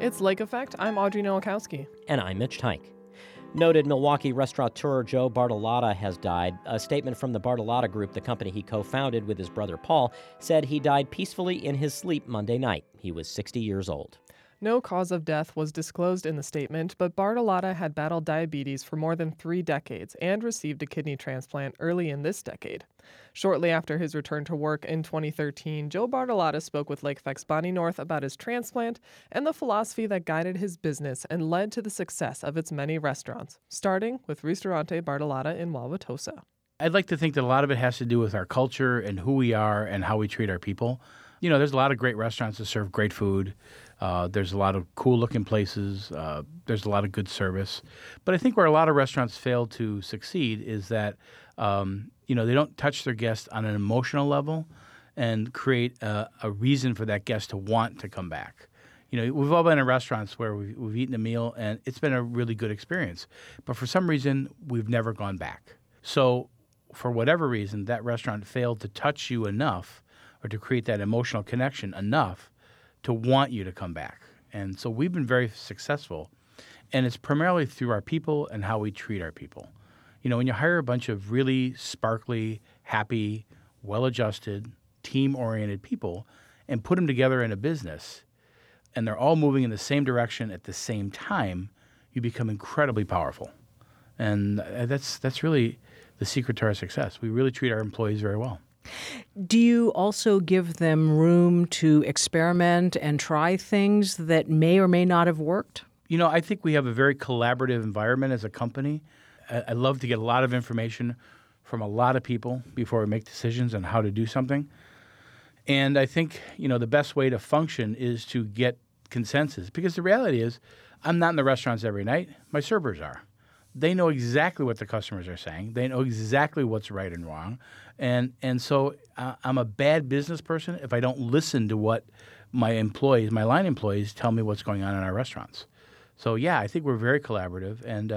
It's Lake Effect. I'm Audrey Nowakowski. And I'm Mitch Teich. Noted Milwaukee restaurateur Joe Bartolotta has died. A statement from the Bartolotta Group, the company he co-founded with his brother Paul, said he died peacefully in his sleep Monday night. He was 60 years old. No cause of death was disclosed in the statement, but Bartolotta had battled diabetes for more than 3 decades and received a kidney transplant early in this decade. Shortly after his return to work in 2013, Joe Bartolotta spoke with Lake Effect's Bonnie North about his transplant and the philosophy that guided his business and led to the success of its many restaurants, starting with Ristorante Bartolotta in Wauwatosa. I'd like to think that a lot of it has to do with our culture and who we are and how we treat our people. You know, there's a lot of great restaurants that serve great food. There's a lot of cool-looking places. There's a lot of good service. But I think where a lot of restaurants fail to succeed is that, they don't touch their guests on an emotional level and create a reason for that guest to want to come back. You know, we've all been in restaurants where we've eaten a meal, and it's been a really good experience. But for some reason, we've never gone back. So for whatever reason, that restaurant failed to touch you enough or to create that emotional connection enough to want you to come back. And so we've been very successful, and it's primarily through our people and how we treat our people. You know, when you hire a bunch of really sparkly, happy, well-adjusted, team-oriented people and put them together in a business, and they're all moving in the same direction at the same time, you become incredibly powerful. And that's really the secret to our success. We really treat our employees very well. Do you also give them room to experiment and try things that may or may not have worked? You know, I think we have a very collaborative environment as a company. I love to get a lot of information from a lot of people before we make decisions on how to do something. And I think, the best way to function is to get consensus. Because the reality is, I'm not in the restaurants every night. My servers are. They know exactly what the customers are saying. They know exactly what's right and wrong. And so I'm a bad business person if I don't listen to what my line employees tell me what's going on in our restaurants. So, yeah, I think we're very collaborative. And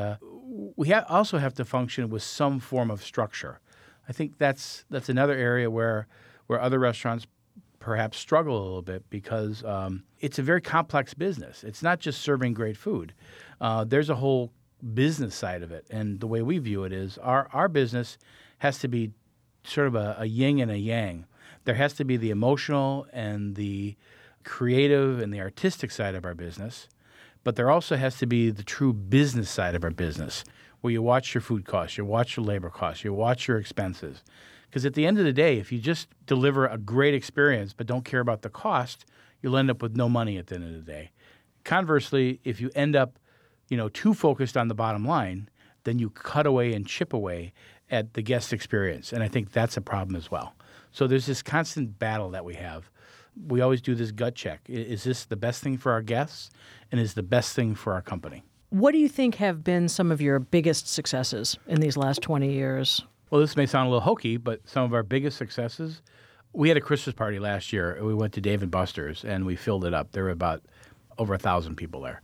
we also have to function with some form of structure. I think that's another area where other restaurants perhaps struggle a little bit because it's a very complex business. It's not just serving great food. There's a whole business side of it. And the way we view it is our business has to be sort of a yin and a yang. There has to be the emotional and the creative and the artistic side of our business, but there also has to be the true business side of our business where you watch your food costs, you watch your labor costs, you watch your expenses. Because at the end of the day, if you just deliver a great experience but don't care about the cost, you'll end up with no money at the end of the day. Conversely, if you end up too focused on the bottom line, then you cut away and chip away at the guest experience. And I think that's a problem as well. So there's this constant battle that we have. We always do this gut check. Is this the best thing for our guests? And is the best thing for our company? What do you think have been some of your biggest successes in these last 20 years? Well, this may sound a little hokey, but some of our biggest successes, we had a Christmas party last year. We went to Dave & Buster's, and we filled it up. There were about over 1,000 people there.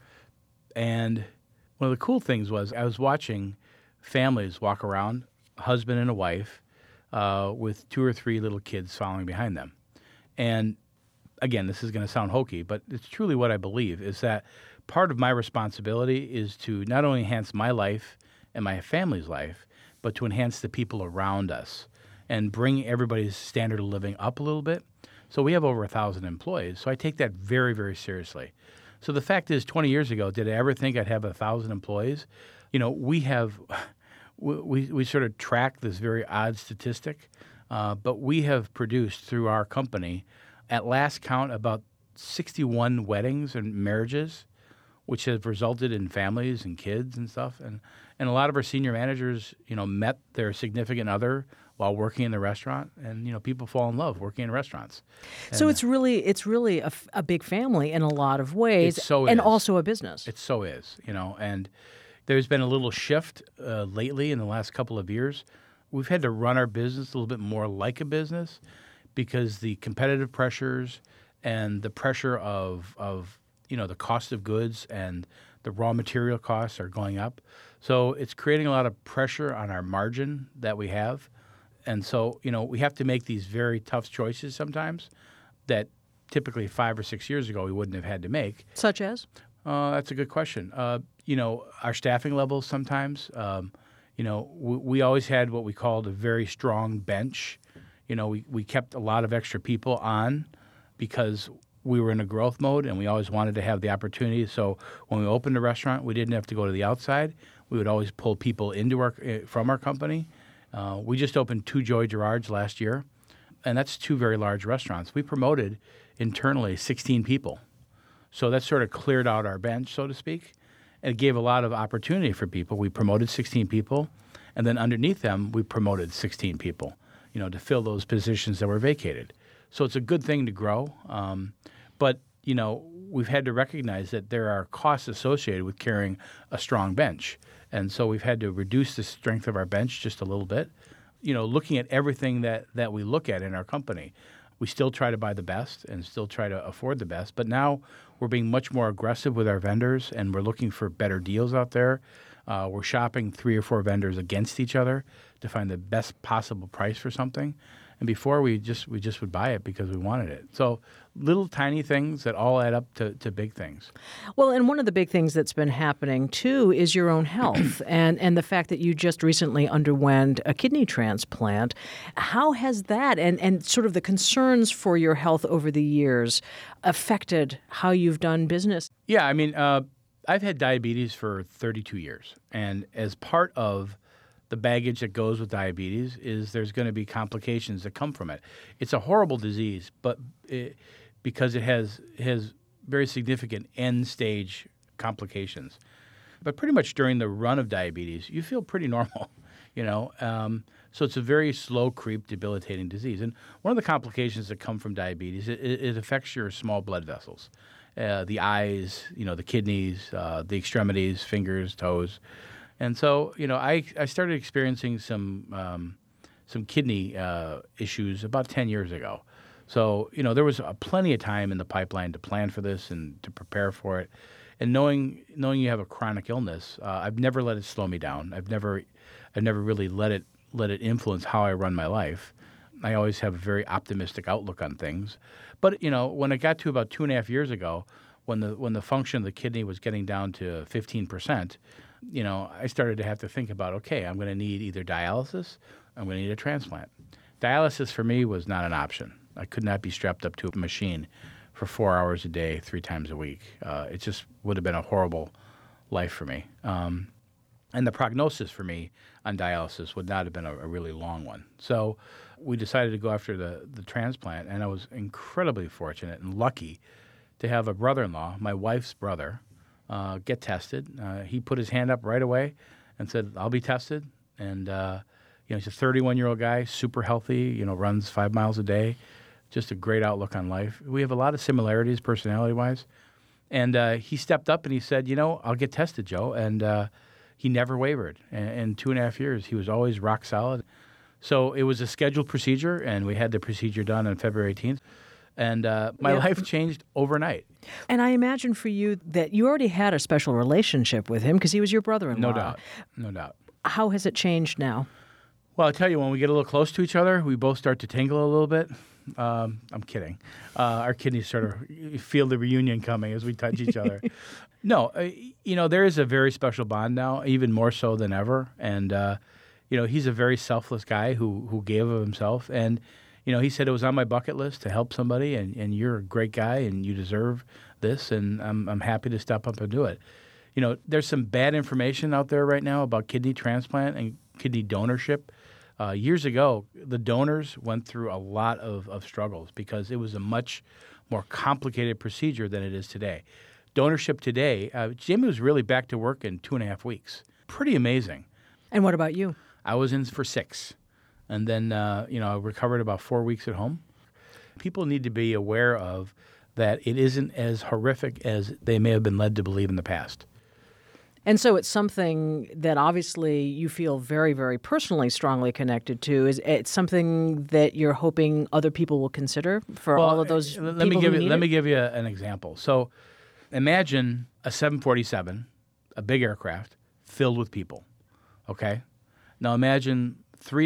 And one of the cool things was I was watching families walk around, a husband and a wife, with 2 or 3 little kids following behind them. And again, this is going to sound hokey, but it's truly what I believe, is that part of my responsibility is to not only enhance my life and my family's life, but to enhance the people around us and bring everybody's standard of living up a little bit. So we have over 1,000 employees, so I take that very, very seriously. So the fact is, 20 years ago, did I ever think I'd have 1,000 employees? We sort of track this very odd statistic, but we have produced through our company, at last count, about 61 weddings and marriages, which have resulted in families and kids and stuff. And a lot of our senior managers, met their significant other while working in the restaurant, and people fall in love working in restaurants. So it's really a big family in a lot of ways, and also a business. It so is, and there's been a little shift lately in the last couple of years. We've had to run our business a little bit more like a business because the competitive pressures and the pressure of the cost of goods and the raw material costs are going up. So it's creating a lot of pressure on our margin that we have. And so, we have to make these very tough choices sometimes that typically 5 or 6 years ago we wouldn't have had to make. Such as? That's a good question. Our staffing levels sometimes, we always had what we called a very strong bench. We kept a lot of extra people on because we were in a growth mode and we always wanted to have the opportunity. So when we opened a restaurant, we didn't have to go to the outside. We would always pull people from our company. We just opened 2 Joey Gerards last year, and that's 2 very large restaurants. We promoted internally 16 people. So that sort of cleared out our bench, so to speak, and it gave a lot of opportunity for people. We promoted 16 people, and then underneath them, we promoted 16 people, to fill those positions that were vacated. So it's a good thing to grow, but we've had to recognize that there are costs associated with carrying a strong bench, and so we've had to reduce the strength of our bench just a little bit. Looking at everything that we look at in our company, we still try to buy the best and still try to afford the best, but now we're being much more aggressive with our vendors, and we're looking for better deals out there. We're shopping 3 or 4 vendors against each other to find the best possible price for something. And before we just would buy it because we wanted it. So little tiny things that all add up to big things. Well, and one of the big things that's been happening too is your own health and the fact that you just recently underwent a kidney transplant. How has that and sort of the concerns for your health over the years affected how you've done business? Yeah, I mean, I've had diabetes for 32 years. And as part of the baggage that goes with diabetes is there's going to be complications that come from it. It's a horrible disease, but because it has very significant end-stage complications. But pretty much during the run of diabetes, you feel pretty normal, So it's a very slow creep, debilitating disease. And one of the complications that come from diabetes, it affects your small blood vessels, the eyes, the kidneys, the extremities, fingers, toes. And so, I started experiencing some kidney issues about 10 years ago. So, there was plenty of time in the pipeline to plan for this and to prepare for it. And knowing you have a chronic illness, I've never let it slow me down. I've never really let it influence how I run my life. I always have a very optimistic outlook on things. But, when it got to about 2.5 years ago, when the function of the kidney was getting down to 15%, I started to have to think about, okay, I'm going to need either dialysis, I'm going to need a transplant. Dialysis for me was not an option. I could not be strapped up to a machine for 4 hours a day, 3 times a week. It just would have been a horrible life for me. And the prognosis for me on dialysis would not have been a really long one. So we decided to go after the transplant, and I was incredibly fortunate and lucky to have a brother-in-law, my wife's brother, get tested. He put his hand up right away and said, I'll be tested. And, he's a 31-year-old guy, super healthy, runs 5 miles a day, just a great outlook on life. We have a lot of similarities personality-wise. And he stepped up and he said, I'll get tested, Joe. And he never wavered. And in 2.5 years, he was always rock solid. So it was a scheduled procedure, and we had the procedure done on February 18th. And my life changed overnight. And I imagine for you that you already had a special relationship with him because he was your brother-in-law. No doubt. How has it changed now? Well, I'll tell you, when we get a little close to each other, we both start to tingle a little bit. I'm kidding. Our kidneys sort of feel the reunion coming as we touch each other. No, there is a very special bond now, even more so than ever. And, he's a very selfless guy who gave of himself. And, he said it was on my bucket list to help somebody, and you're a great guy, and you deserve this, and I'm happy to step up and do it. There's some bad information out there right now about kidney transplant and kidney donorship. Years ago, the donors went through a lot of struggles because it was a much more complicated procedure than it is today. Donorship today, Jimmy was really back to work in 2.5 weeks. Pretty amazing. And what about you? I was in for 6. And then, I recovered about 4 weeks at home. People need to be aware of that it isn't as horrific as they may have been led to believe in the past. And so it's something that obviously you feel very, very personally strongly connected to. It's something that you're hoping other people will consider for all of those people Let me give you an example. So imagine a 747, a big aircraft, filled with people, okay? Now imagine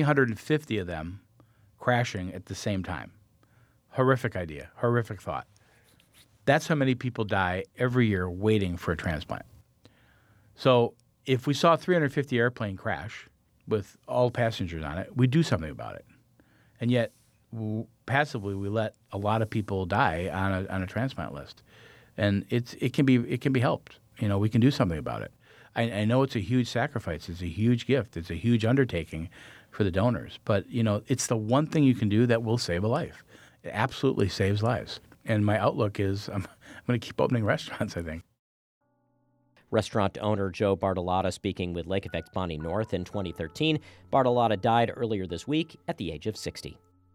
350 of them crashing at the same time. Horrific idea, horrific thought. That's how many people die every year waiting for a transplant. So if we saw a 350 airplane crash with all passengers on it, we'd do something about it. And yet, passively, we let a lot of people die on a transplant list. And it can be helped. We can do something about it. I know it's a huge sacrifice. It's a huge gift. It's a huge undertaking for the donors. But, it's the one thing you can do that will save a life. It absolutely saves lives. And my outlook is I'm going to keep opening restaurants, I think. Restaurant owner Joe Bartolotta speaking with Lake Effect's Bonnie North in 2013. Bartolotta died earlier this week at the age of 60.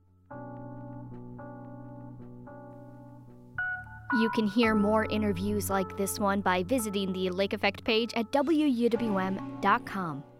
You can hear more interviews like this one by visiting the Lake Effect page at WUWM.com.